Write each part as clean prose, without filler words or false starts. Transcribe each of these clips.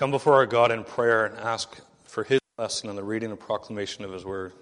come before our God in prayer and ask for His blessing on the reading and proclamation of His word.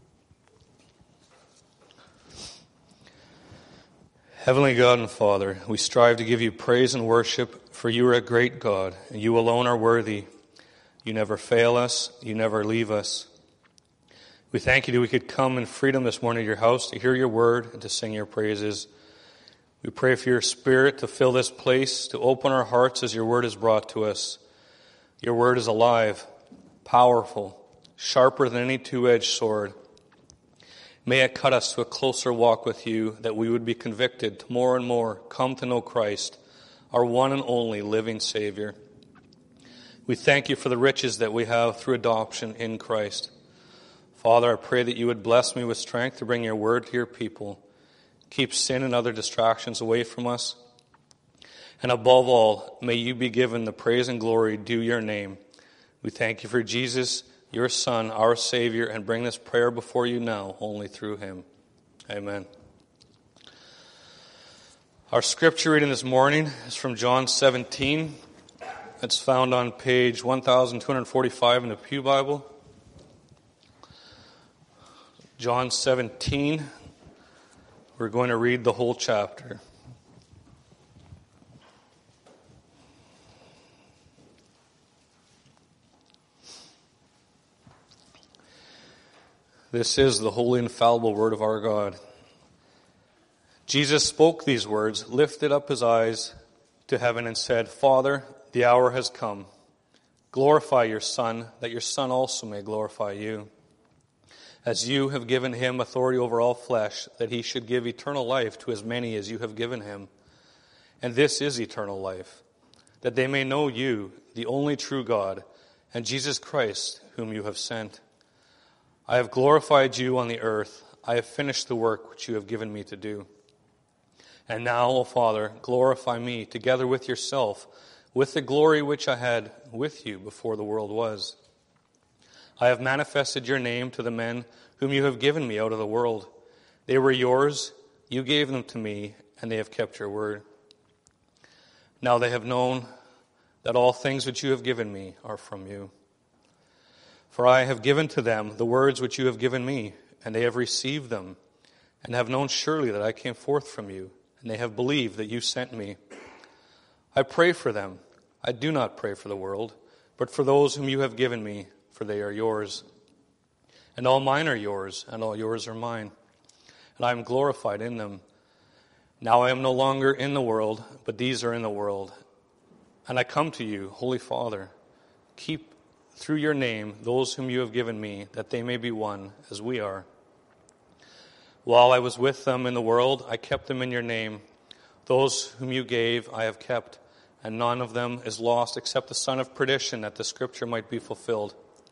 Heavenly God and Father, we strive to give you praise and worship, for you are a great God, and you alone are worthy. You never fail us, you never leave us. We thank you that we could come in freedom this morning to your house to hear your word and to sing your praises. We pray for your Spirit to fill this place, to open our hearts as your word is brought to us. Your word is alive, powerful, sharper than any two-edged sword. May it cut us to a closer walk with you, that we would be convicted to more and more come to know Christ, our one and only living Savior. We thank you for the riches that we have through adoption in Christ. Father, I pray that you would bless me with strength to bring your word to your people. Keep sin and other distractions away from us. And above all, may you be given the praise and glory due your name. We thank you for Jesus, your Son, our Savior, and bring this prayer before you now, only through him. Amen. Our scripture reading this morning is from John 17. It's found on page 1245 in the Pew Bible. John 17. We're going to read the whole chapter. This is the holy, infallible word of our God. Jesus spoke these words, lifted up his eyes to heaven, and said, Father, the hour has come. Glorify your Son, that your Son also may glorify you. As you have given him authority over all flesh, that he should give eternal life to as many as you have given him. And this is eternal life, that they may know you, the only true God, and Jesus Christ, whom you have sent. I have glorified you on the earth. I have finished the work which you have given me to do. And now, O Father, glorify me together with yourself, with the glory which I had with you before the world was. I have manifested your name to the men whom you have given me out of the world. They were yours, you gave them to me, and they have kept your word. Now they have known that all things which you have given me are from you. For I have given to them the words which you have given me, and they have received them, and have known surely that I came forth from you, and they have believed that you sent me. I pray for them. I do not pray for the world, but for those whom you have given me, for they are yours. And all mine are yours, and all yours are mine, and I am glorified in them. Now I am no longer in the world, but these are in the world. And I come to you, Holy Father, keep through your name those whom you have given me, that they may be one as we are. While I was with them in the world, I kept them in your name. Those whom you gave I have kept, and none of them is lost except the son of perdition, that the scripture might be fulfilled.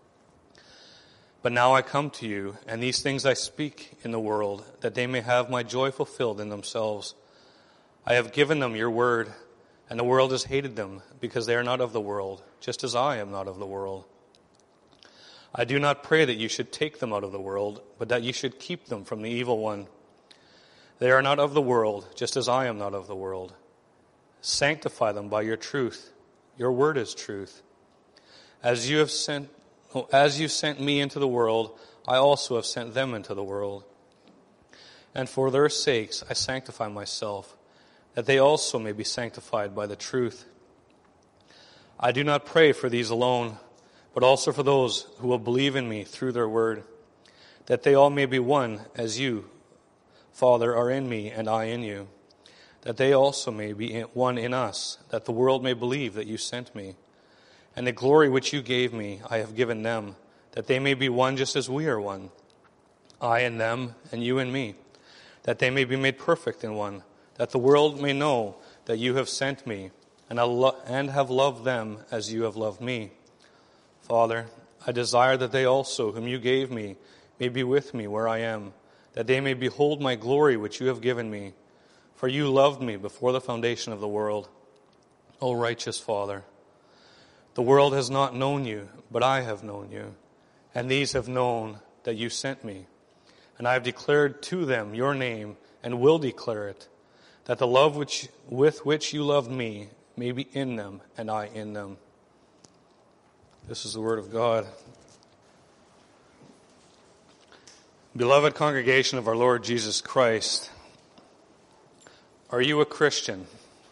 But now I come to you, and these things I speak in the world, that they may have my joy fulfilled in themselves. I have given them your word, and the world has hated them, because they are not of the world, just as I am not of the world. I do not pray that you should take them out of the world, but that you should keep them from the evil one. They are not of the world, just as I am not of the world. Sanctify them by your truth. Your word is truth. As you sent me into the world, I also have sent them into the world. And for their sakes I sanctify myself, that they also may be sanctified by the truth. I do not pray for these alone, but also for those who will believe in me through their word, that they all may be one, as you, Father, are in me and I in you, that they also may be one in us, that the world may believe that you sent me. And the glory which you gave me I have given them, that they may be one just as we are one, I in them and you in me, that they may be made perfect in one, that the world may know that you have sent me, and have loved them as you have loved me. Father, I desire that they also, whom you gave me, may be with me where I am, that they may behold my glory which you have given me. For you loved me before the foundation of the world. O righteous Father, the world has not known you, but I have known you, and these have known that you sent me. And I have declared to them your name, and will declare it, that the love with which you loved me may be in them, and I in them. This is the word of God. Beloved congregation of our Lord Jesus Christ, are you a Christian?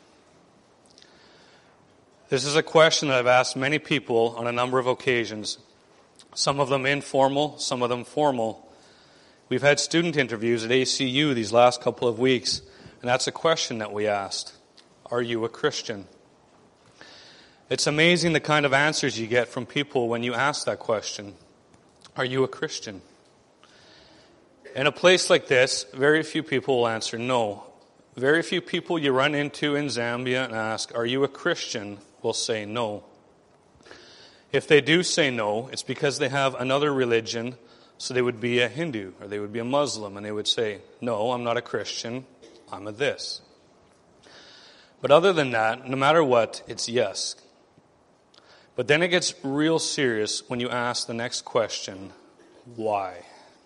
This is a question that I've asked many people on a number of occasions, some of them informal, some of them formal. We've had student interviews at ACU these last couple of weeks, and that's a question that we asked. Are you a Christian? It's amazing the kind of answers you get from people when you ask that question. Are you a Christian? In a place like this, very few people will answer no. Very few people you run into in Zambia and ask, are you a Christian, will say no. If they do say no, it's because they have another religion, so they would be a Hindu or they would be a Muslim, and they would say, no, I'm not a Christian, I'm a this. But other than that, no matter what, it's yes. But then it gets real serious when you ask the next question, why?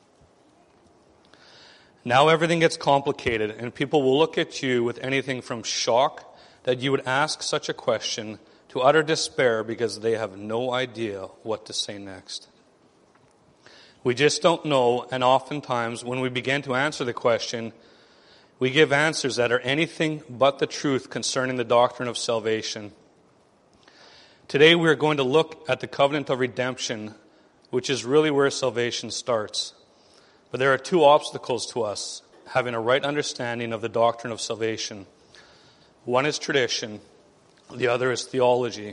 Now everything gets complicated, and people will look at you with anything from shock that you would ask such a question to utter despair because they have no idea what to say next. We just don't know, and oftentimes when we begin to answer the question, we give answers that are anything but the truth concerning the doctrine of salvation. Today we are going to look at the covenant of redemption, which is really where salvation starts. But there are two obstacles to us having a right understanding of the doctrine of salvation. One is tradition, the other is theology.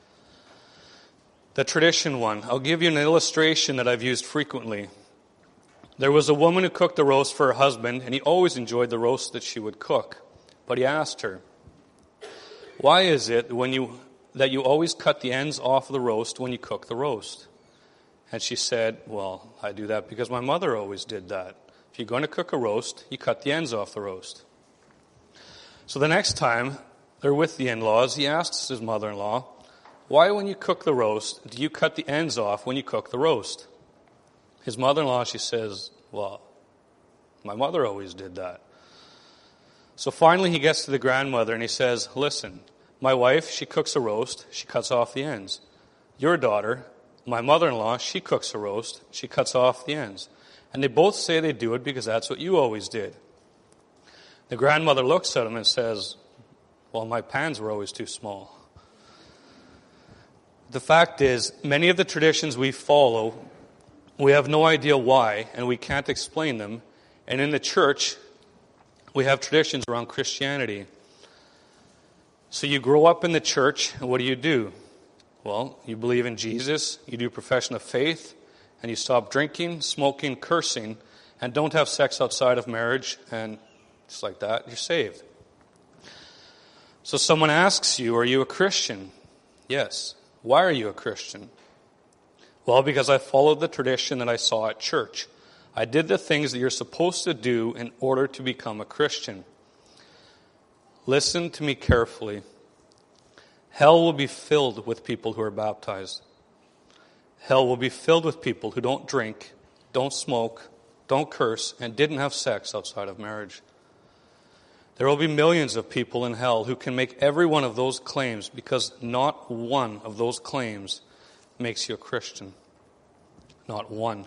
The tradition one, I'll give you an illustration that I've used frequently. There was a woman who cooked a roast for her husband, and he always enjoyed the roast that she would cook. But he asked her, why is it that you always cut the ends off the roast when you cook the roast? And she said, well, I do that because my mother always did that. If you're going to cook a roast, you cut the ends off the roast. So the next time they're with the in-laws, he asks his mother-in-law, why when you cook the roast, do you cut the ends off when you cook the roast? His mother-in-law, she says, well, my mother always did that. So finally he gets to the grandmother and he says, listen, my wife, she cooks a roast, she cuts off the ends. Your daughter, my mother-in-law, she cooks a roast, she cuts off the ends. And they both say they do it because that's what you always did. The grandmother looks at him and says, well, my pans were always too small. The fact is, many of the traditions we follow, we have no idea why, and we can't explain them. And in the church, we have traditions around Christianity. So you grow up in the church, and what do? Well, you believe in Jesus, you do profession of faith, and you stop drinking, smoking, cursing, and don't have sex outside of marriage, and just like that, you're saved. So someone asks you, are you a Christian? Yes. Why are you a Christian? Well, because I followed the tradition that I saw at church. I did the things that you're supposed to do in order to become a Christian. Listen to me carefully. Hell will be filled with people who are baptized. Hell will be filled with people who don't drink, don't smoke, don't curse, and didn't have sex outside of marriage. There will be millions of people in hell who can make every one of those claims because not one of those claims makes you a Christian. Not one.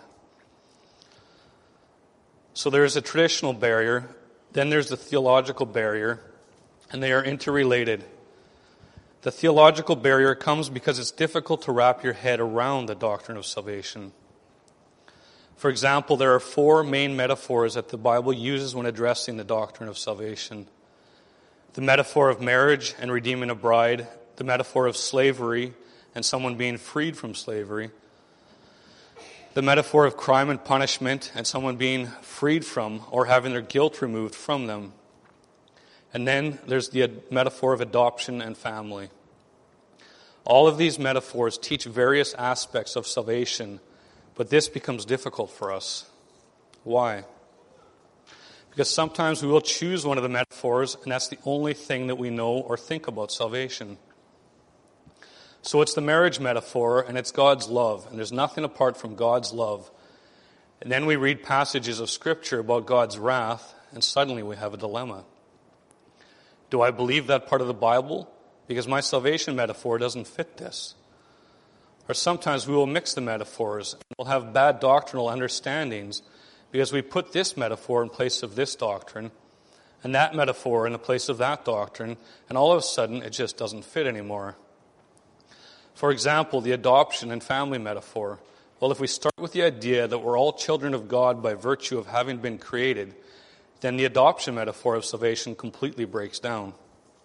So there's a traditional barrier, then there's the theological barrier, and they are interrelated. The theological barrier comes because it's difficult to wrap your head around the doctrine of salvation. For example, there are four main metaphors that the Bible uses when addressing the doctrine of salvation. The metaphor of marriage and redeeming a bride, the metaphor of slavery and someone being freed from slavery, the metaphor of crime and punishment and someone being freed from or having their guilt removed from them. And then there's the metaphor of adoption and family. All of these metaphors teach various aspects of salvation, but this becomes difficult for us. Why? Because sometimes we will choose one of the metaphors, and that's the only thing that we know or think about salvation. So it's the marriage metaphor, and it's God's love, and there's nothing apart from God's love. And then we read passages of Scripture about God's wrath, and suddenly we have a dilemma. Do I believe that part of the Bible? Because my salvation metaphor doesn't fit this. Or sometimes we will mix the metaphors. We'll have bad doctrinal understandings because we put this metaphor in place of this doctrine and that metaphor in the place of that doctrine, and all of a sudden it just doesn't fit anymore. For example, the adoption and family metaphor. Well, if we start with the idea that we're all children of God by virtue of having been created, then the adoption metaphor of salvation completely breaks down.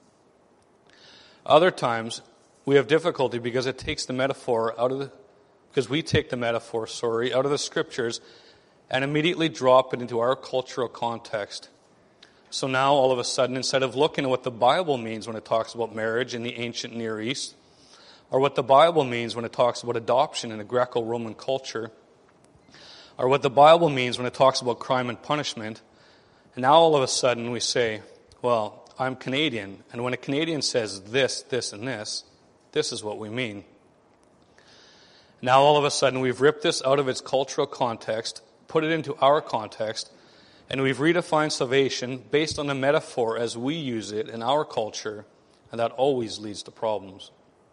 Other times, we have difficulty because we take the metaphor out of the scriptures and immediately drop it into our cultural context. So now, all of a sudden, instead of looking at what the Bible means when it talks about marriage in the ancient Near East, or what the Bible means when it talks about adoption in a Greco-Roman culture, or what the Bible means when it talks about crime and punishment, and now all of a sudden we say, well, I'm Canadian, and when a Canadian says this, this, and this is what we mean. Now all of a sudden we've ripped this out of its cultural context, put it into our context, and we've redefined salvation based on the metaphor as we use it in our culture, and that always leads to problems.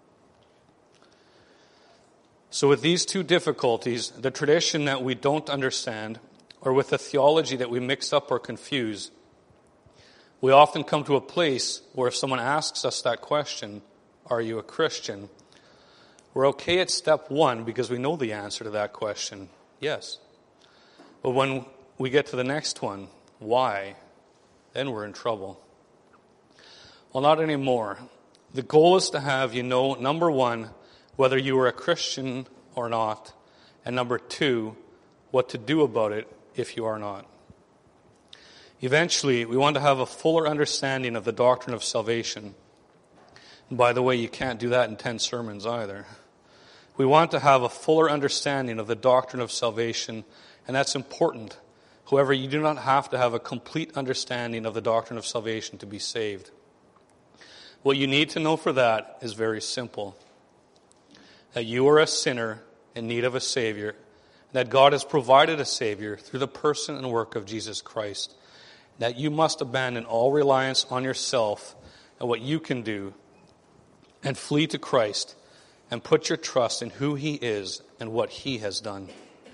So with these two difficulties, the tradition that we don't understand, or with the theology that we mix up or confuse, we often come to a place where if someone asks us that question, are you a Christian? We're okay at step one because we know the answer to that question, yes. But when we get to the next one, why? Then we're in trouble. Well, not anymore. The goal is to have you know, number one, whether you are a Christian or not, and number two, what to do about it if you are not. Eventually, we want to have a fuller understanding of the doctrine of salvation. And by the way, you can't do that in 10 sermons either. We want to have a fuller understanding of the doctrine of salvation, and that's important. However, you do not have to have a complete understanding of the doctrine of salvation to be saved. What you need to know for that is very simple. That you are a sinner in need of a Savior, that God has provided a Savior through the person and work of Jesus Christ, that you must abandon all reliance on yourself and what you can do and flee to Christ and put your trust in who He is and what He has done.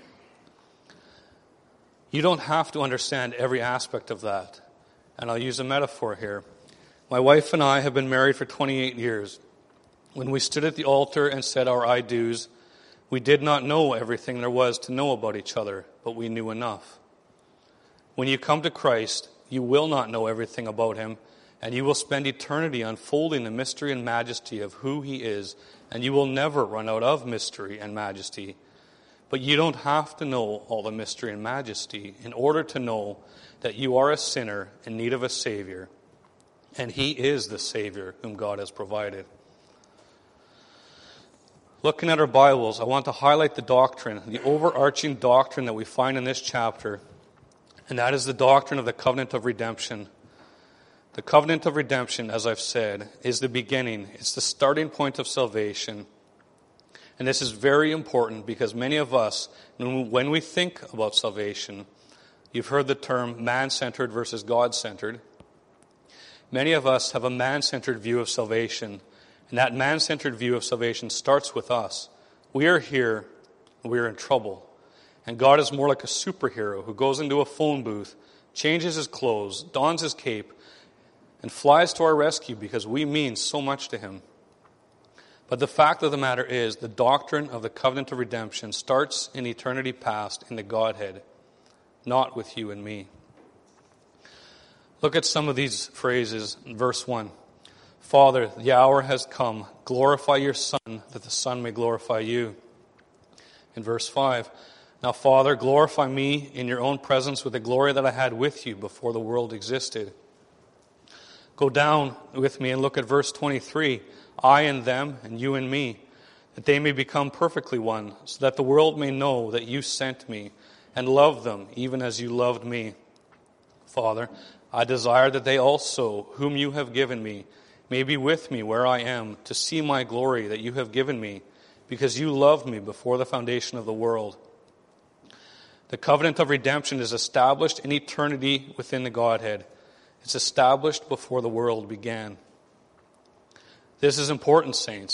You don't have to understand every aspect of that, and I'll use a metaphor here. My wife and I have been married for 28 years. When we stood at the altar and said our I do's, we did not know everything there was to know about each other, but we knew enough. When you come to Christ, you will not know everything about Him, and you will spend eternity unfolding the mystery and majesty of who He is, and you will never run out of mystery and majesty. But you don't have to know all the mystery and majesty in order to know that you are a sinner in need of a Savior, and He is the Savior whom God has provided. Looking at our Bibles, I want to highlight the doctrine, the overarching doctrine that we find in this chapter, and that is the doctrine of the covenant of redemption. The covenant of redemption, as I've said, is the beginning. It's the starting point of salvation. And this is very important because many of us, when we think about salvation, you've heard the term man-centered versus God-centered. Many of us have a man-centered view of salvation. And that man-centered view of salvation starts with us. We are here, and we are in trouble. And God is more like a superhero who goes into a phone booth, changes his clothes, dons his cape, and flies to our rescue because we mean so much to Him. But the fact of the matter is, the doctrine of the covenant of redemption starts in eternity past in the Godhead, not with you and me. Look at some of these phrases in verse 1. Father, the hour has come. Glorify your Son, that the Son may glorify you. In verse 5, now, Father, glorify me in your own presence with the glory that I had with you before the world existed. Go down with me and look at verse 23. I and them, and you and me, that they may become perfectly one, so that the world may know that you sent me and loved them, even as you loved me. Father, I desire that they also, whom you have given me, may be with me where I am, to see my glory that you have given me, because you loved me before the foundation of the world. The covenant of redemption is established in eternity within the Godhead. It's established before the world began. This is important, saints,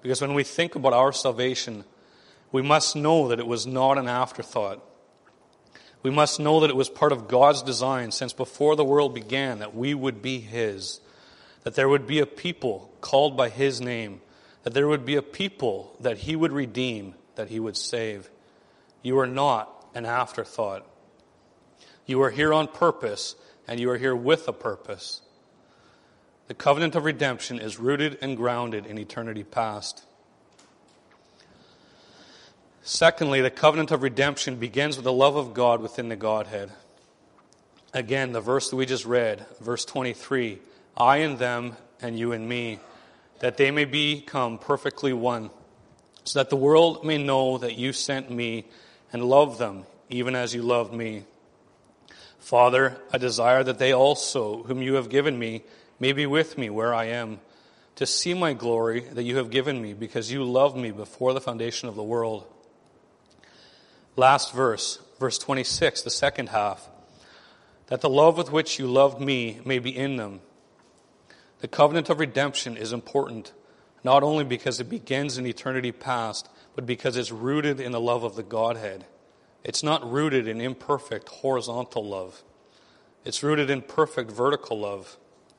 Because when we think about our salvation, we must know that it was not an afterthought. We must know that it was part of God's design since before the world began, that we would be His, that there would be a people called by His name, that there would be a people that He would redeem, that He would save. You are not an afterthought. You are here on purpose, and you are here with a purpose. The covenant of redemption is rooted and grounded in eternity past. Secondly, the covenant of redemption begins with the love of God within the Godhead. Again, the verse that we just read, verse 23, I and them and you and me, that they may become perfectly one, so that the world may know that you sent me and loved them, even as you loved me. Father, I desire that they also, whom you have given me, may be with me where I am, to see my glory that you have given me, because you loved me before the foundation of the world. Last verse, verse 26, the second half, that the love with which you loved me may be in them. The covenant of redemption is important, not only because it begins in eternity past, but because it's rooted in the love of the Godhead. It's not rooted in imperfect horizontal love. It's rooted in perfect vertical love.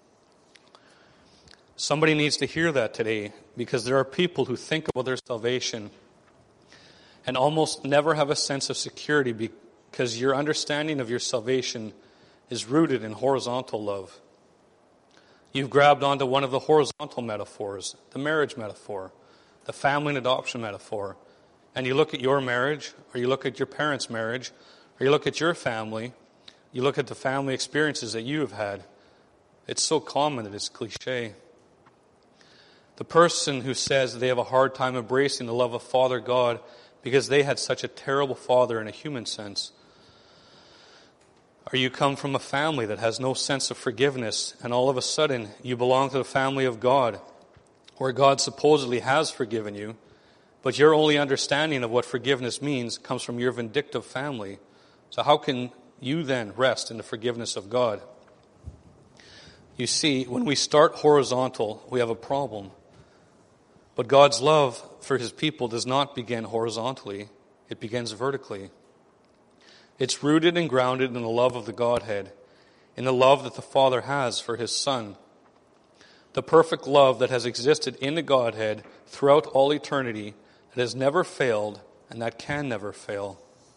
Somebody needs to hear that today, because there are people who think about their salvation and almost never have a sense of security because your understanding of your salvation is rooted in horizontal love. You've grabbed onto one of the horizontal metaphors, the marriage metaphor, the family and adoption metaphor, and you look at your marriage, or you look at your parents' marriage, or you look at your family, you look at the family experiences that you have had. It's so common that it's cliche. The person who says they have a hard time embracing the love of Father God because they had such a terrible father in a human sense. Or you come from a family that has no sense of forgiveness, and all of a sudden you belong to the family of God, where God supposedly has forgiven you, but your only understanding of what forgiveness means comes from your vindictive family. So how can you then rest in the forgiveness of God? You see, when we start horizontal, we have a problem. But God's love for His people does not begin horizontally. It begins vertically. It's rooted and grounded in the love of the Godhead, in the love that the Father has for His Son. The perfect love that has existed in the Godhead throughout all eternity, that has never failed and that can never fail.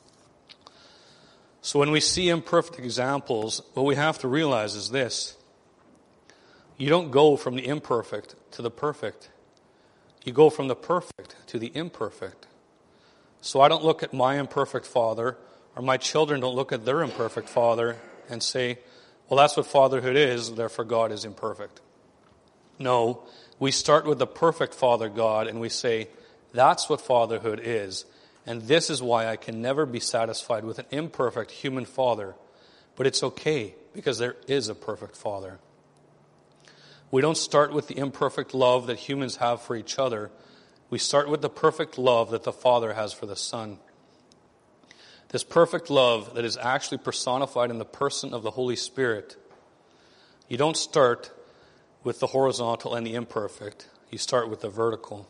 So when we see imperfect examples, what we have to realize is this. You don't go from the imperfect to the perfect. You go from the perfect to the imperfect. So I don't look at my imperfect father, or my children don't look at their imperfect father and say, well, that's what fatherhood is, therefore God is imperfect. No, we start with the perfect Father God and we say, that's what fatherhood is, and this is why I can never be satisfied with an imperfect human father. But it's okay, because there is a perfect Father. We don't start with the imperfect love that humans have for each other. We start with the perfect love that the Father has for the Son. This perfect love that is actually personified in the person of the Holy Spirit. You don't start with the horizontal and the imperfect. You start with the vertical.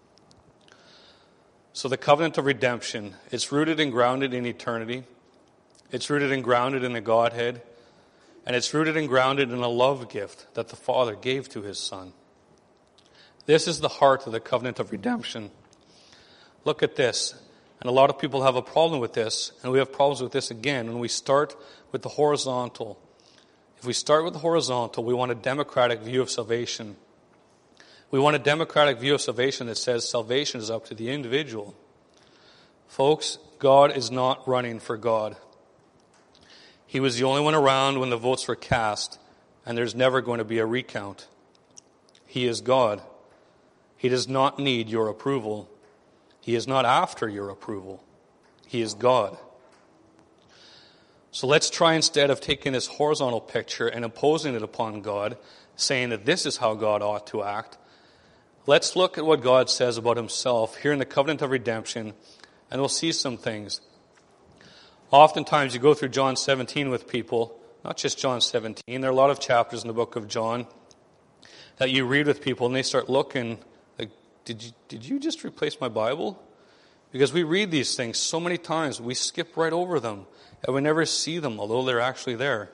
So the covenant of redemption, it's rooted and grounded in eternity. It's rooted and grounded in the Godhead. And it's rooted and grounded in a love gift that the Father gave to His Son. This is the heart of the covenant of redemption. Look at this. And a lot of people have a problem with this, and we have problems with this again when we start with the horizontal. If we start with the horizontal, we want a democratic view of salvation. We want a democratic view of salvation that says salvation is up to the individual. Folks, God is not running for God. He was the only one around when the votes were cast, and there's never going to be a recount. He is God. He does not need your approval. He is not after your approval. He is God. So let's try, instead of taking this horizontal picture and imposing it upon God, saying that this is how God ought to act, let's look at what God says about Himself here in the covenant of redemption, and we'll see some things. Oftentimes you go through John 17 with people, not just John 17, there are a lot of chapters in the book of John that you read with people and they start looking like, did you just replace my Bible? Because we read these things so many times, we skip right over them, and we never see them, although they're actually there.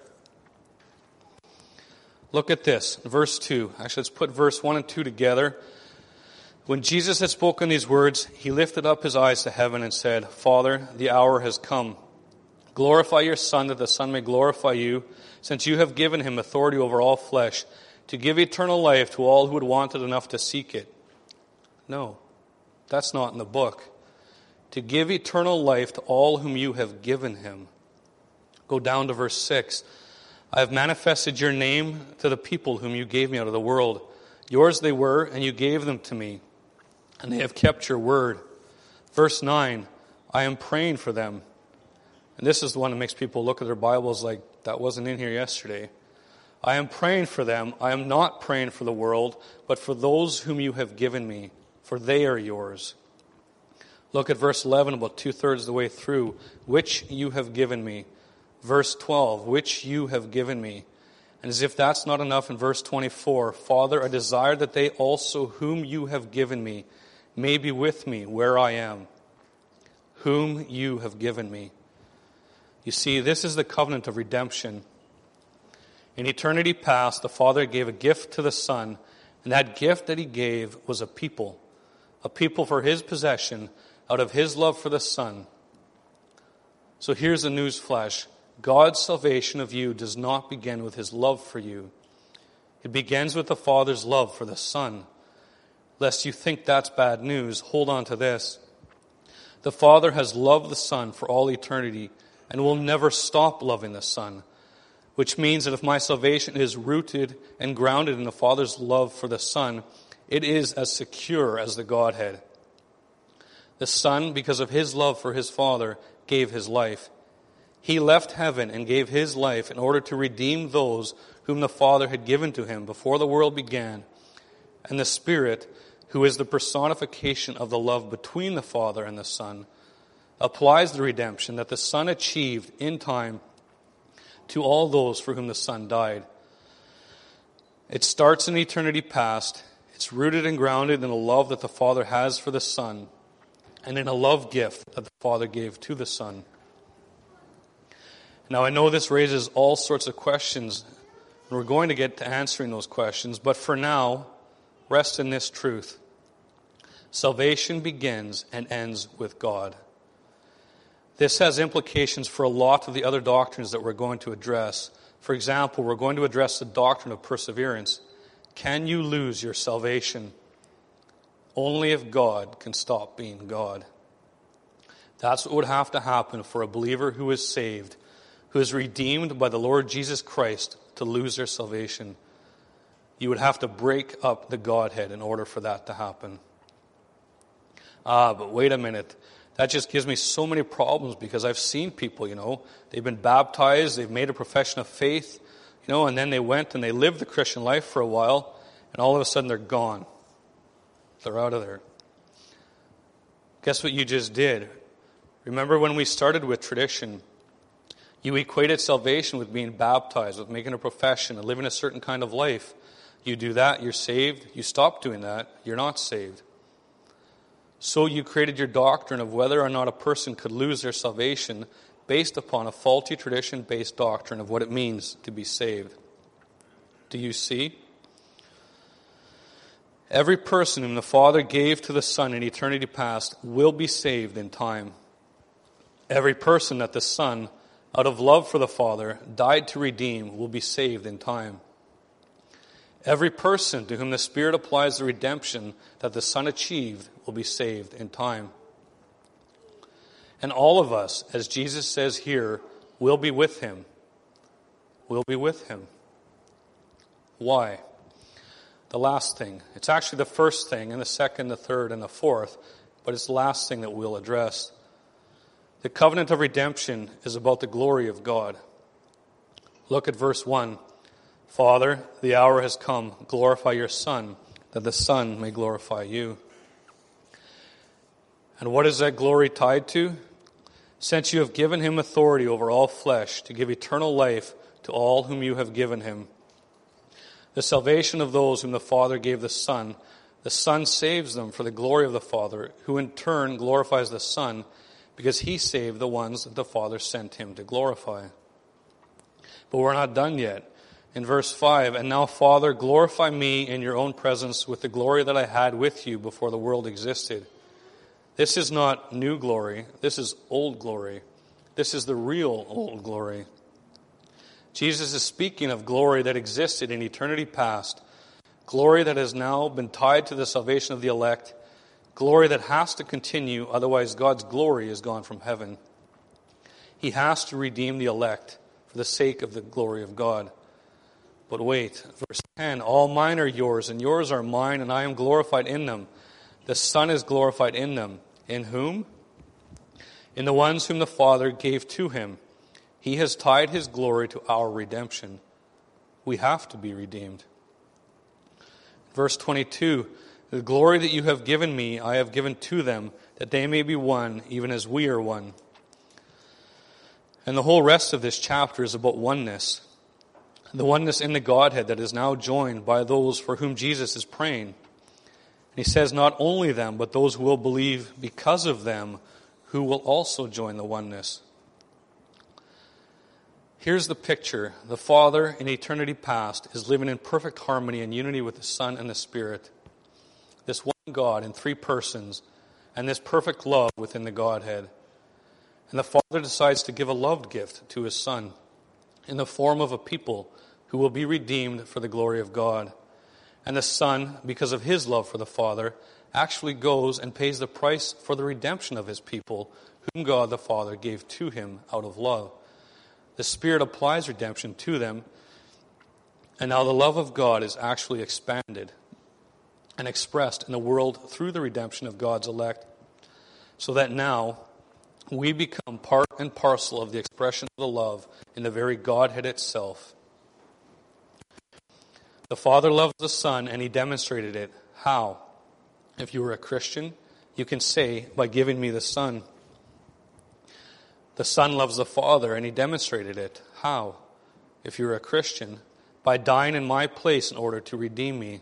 Look at this, verse 2. Actually, let's put verse 1 and 2 together. When Jesus had spoken these words, he lifted up his eyes to heaven and said, Father, the hour has come. Glorify your Son, that the Son may glorify you, since you have given him authority over all flesh, to give eternal life to all who would want it enough to seek it. No, that's not in the book. To give eternal life to all whom you have given him. Go down to verse 6. I have manifested your name to the people whom you gave me out of the world. Yours they were, and you gave them to me, and they have kept your word. Verse 9, I am praying for them. And this is the one that makes people look at their Bibles like, that wasn't in here yesterday. I am praying for them. I am not praying for the world, but for those whom you have given me, for they are yours. Look at verse 11, about 2/3 of the way through, which you have given me. Verse 12, which you have given me. And as if that's not enough, in verse 24, Father, I desire that they also whom you have given me may be with me where I am. Whom you have given me. You see, this is the covenant of redemption. In eternity past, the Father gave a gift to the Son, and that gift that he gave was a people for his possession out of his love for the Son. So here's a news flash. God's salvation of you does not begin with his love for you. It begins with the Father's love for the Son. Lest you think that's bad news, hold on to this. The Father has loved the Son for all eternity and will never stop loving the Son, which means that if my salvation is rooted and grounded in the Father's love for the Son, it is as secure as the Godhead. The Son, because of his love for his Father, gave his life. He left heaven and gave his life in order to redeem those whom the Father had given to him before the world began. And the Spirit, who is the personification of the love between the Father and the Son, applies the redemption that the Son achieved in time to all those for whom the Son died. It starts in eternity past. It's rooted and grounded in the love that the Father has for the Son and in a love gift that the Father gave to the Son. Now, I know this raises all sorts of questions, and we're going to get to answering those questions, but for now, rest in this truth. Salvation begins and ends with God. This has implications for a lot of the other doctrines that we're going to address. For example, we're going to address the doctrine of perseverance. Can you lose your salvation? Only if God can stop being God. That's what would have to happen for a believer who is saved, who is redeemed by the Lord Jesus Christ, to lose their salvation. You would have to break up the Godhead in order for that to happen. But wait a minute. That just gives me so many problems because I've seen people, they've been baptized, they've made a profession of faith, and then they went and they lived the Christian life for a while, and all of a sudden they're gone. They're out of there. Guess what you just did? Remember when we started with tradition, you equated salvation with being baptized, with making a profession and living a certain kind of life. You do that, you're saved. You stop doing that, you're not saved. So you created your doctrine of whether or not a person could lose their salvation based upon a faulty tradition-based doctrine of what it means to be saved. Do you see? Every person whom the Father gave to the Son in eternity past will be saved in time. Every person that the Son, out of love for the Father, died to redeem will be saved in time. Every person to whom the Spirit applies the redemption that the Son achieved will be saved in time. And all of us, as Jesus says here, will be with him. Will be with him. Why? The last thing. It's actually the first thing, and the second, the third, and the fourth, but it's the last thing that we'll address. The covenant of redemption is about the glory of God. Look at verse 1. Father, the hour has come. Glorify your Son, that the Son may glorify you. And what is that glory tied to? Since you have given him authority over all flesh to give eternal life to all whom you have given him. The salvation of those whom the Father gave the Son, The Son saves them for the glory of the Father, who in turn glorifies the Son, because he saved the ones that the Father sent him to glorify. But we're not done yet. In verse 5, and now, Father, glorify me in your own presence with the glory that I had with you before the world existed. This is not new glory. This is old glory. This is the real old glory. Jesus is speaking of glory that existed in eternity past, glory that has now been tied to the salvation of the elect, glory that has to continue, otherwise God's glory is gone from heaven. He has to redeem the elect for the sake of the glory of God. But wait, verse 10, all mine are yours, and yours are mine, and I am glorified in them. The Son is glorified in them. In whom? In the ones whom the Father gave to him. He has tied his glory to our redemption. We have to be redeemed. Verse 22, the glory that you have given me, I have given to them, that they may be one, even as we are one. And the whole rest of this chapter is about oneness. The oneness in the Godhead that is now joined by those for whom Jesus is praying. And he says not only them, but those who will believe because of them, who will also join the oneness. Here's the picture. The Father in eternity past is living in perfect harmony and unity with the Son and the Spirit. This one God in three persons, and this perfect love within the Godhead. And the Father decides to give a loved gift to his Son in the form of a people who will be redeemed for the glory of God. And the Son, because of his love for the Father, actually goes and pays the price for the redemption of his people, whom God the Father gave to him out of love. The Spirit applies redemption to them, and now the love of God is actually expanded and expressed in the world through the redemption of God's elect, so that now we become part and parcel of the expression of the love in the very Godhead itself. The Father loves the Son, and he demonstrated it. How? If you were a Christian, you can say, by giving me the Son. The Son loves the Father, and he demonstrated it. How? If you're a Christian, by dying in my place in order to redeem me.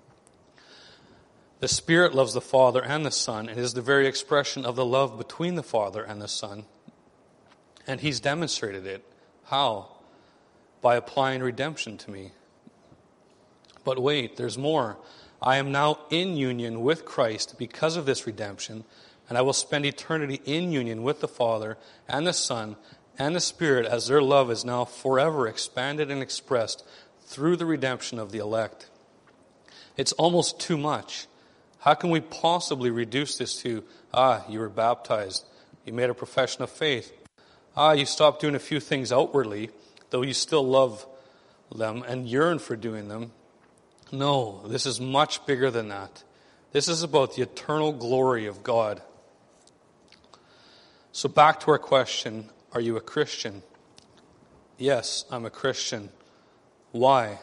The Spirit loves the Father and the Son, and is the very expression of the love between the Father and the Son. And he's demonstrated it. How? By applying redemption to me. But wait, there's more. I am now in union with Christ because of this redemption, and I will spend eternity in union with the Father and the Son and the Spirit as their love is now forever expanded and expressed through the redemption of the elect. It's almost too much. How can we possibly reduce this to, you were baptized, you made a profession of faith, you stopped doing a few things outwardly, though you still love them and yearn for doing them? No, this is much bigger than that. This is about the eternal glory of God. So back to our question, are you a Christian? Yes, I'm a Christian. Why?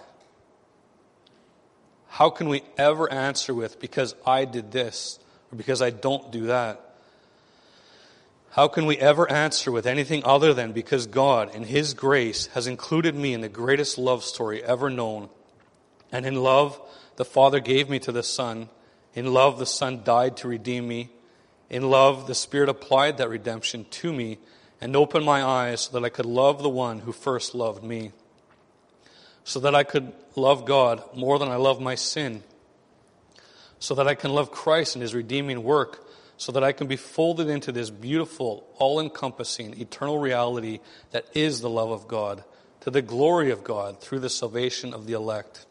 How can we ever answer with, because I did this, or because I don't do that? How can we ever answer with anything other than because God, in his grace, has included me in the greatest love story ever known? And in love, the Father gave me to the Son. In love, the Son died to redeem me. In love, the Spirit applied that redemption to me and opened my eyes so that I could love the one who first loved me. So that I could love God more than I love my sin. So that I can love Christ and his redeeming work. So that I can be folded into this beautiful, all-encompassing, eternal reality that is the love of God, to the glory of God through the salvation of the elect.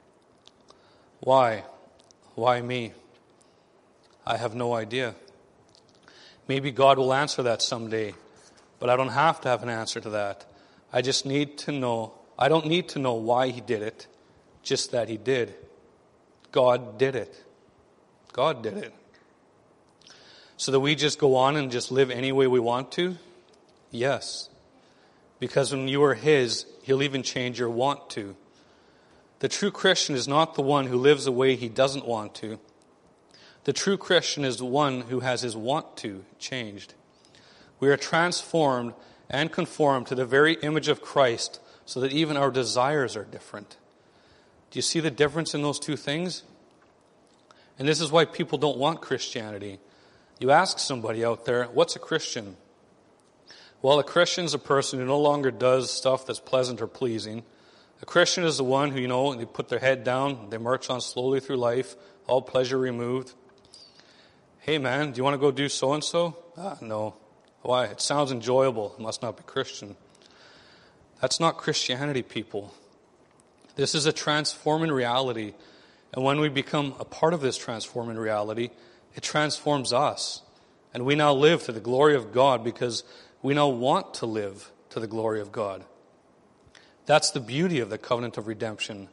Why? Why me? I have no idea. Maybe God will answer that someday, but I don't have to have an answer to that. I just need to know. I don't need to know why he did it, just that he did. God did it. God did it. So that we just go on and just live any way we want to? Yes. Because when you are his, he'll even change your want to. The true Christian is not the one who lives the way he doesn't want to. The true Christian is the one who has his want to changed. We are transformed and conformed to the very image of Christ so that even our desires are different. Do you see the difference in those two things? And this is why people don't want Christianity. You ask somebody out there, what's a Christian? Well, a Christian is a person who no longer does stuff that's pleasant or pleasing. A Christian is the one who, they put their head down, they march on slowly through life, all pleasure removed. Hey man, do you want to go do so-and-so? No. Why? It sounds enjoyable. It must not be Christian. That's not Christianity, people. This is a transforming reality. And when we become a part of this transforming reality, it transforms us. And we now live to the glory of God because we now want to live to the glory of God. That's the beauty of the covenant of redemption.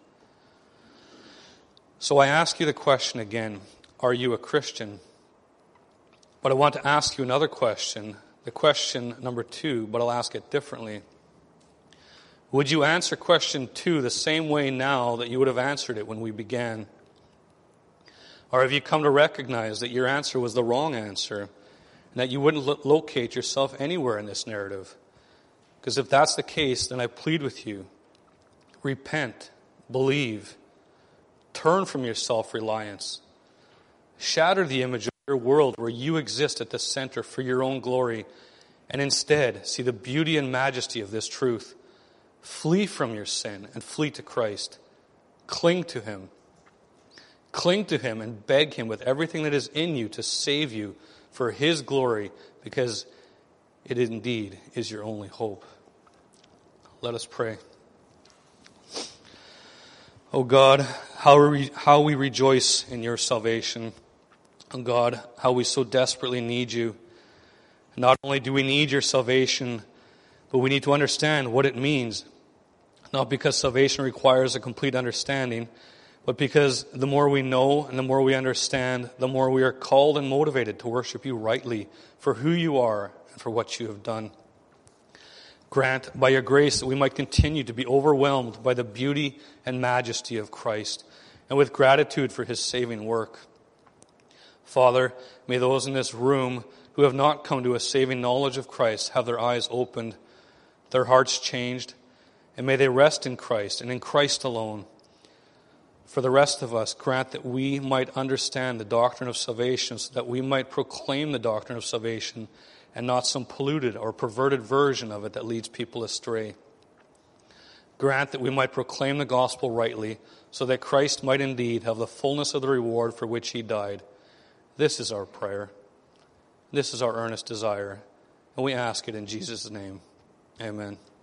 So I ask you the question again, are you a Christian? But I want to ask you another question, the question number 2, but I'll ask it differently. Would you answer question 2 the same way now that you would have answered it when we began? Or have you come to recognize that your answer was the wrong answer and that you wouldn't locate yourself anywhere in this narrative? Because if that's the case, then I plead with you, repent, believe, turn from your self-reliance, shatter the image of your world where you exist at the center for your own glory, and instead see the beauty and majesty of this truth. Flee from your sin and flee to Christ. Cling to Him. Cling to Him and beg Him with everything that is in you to save you for His glory, because it indeed is your only hope. Let us pray. Oh God, how we rejoice in your salvation. Oh God, how we so desperately need you. Not only do we need your salvation, but we need to understand what it means. Not because salvation requires a complete understanding, but because the more we know and the more we understand, the more we are called and motivated to worship you rightly for who you are and for what you have done. Grant by your grace that we might continue to be overwhelmed by the beauty and majesty of Christ and with gratitude for his saving work. Father, may those in this room who have not come to a saving knowledge of Christ have their eyes opened, their hearts changed, and may they rest in Christ and in Christ alone. For the rest of us, grant that we might understand the doctrine of salvation so that we might proclaim the doctrine of salvation and not some polluted or perverted version of it that leads people astray. Grant that we might proclaim the gospel rightly so that Christ might indeed have the fullness of the reward for which he died. This is our prayer. This is our earnest desire. And we ask it in Jesus' name. Amen.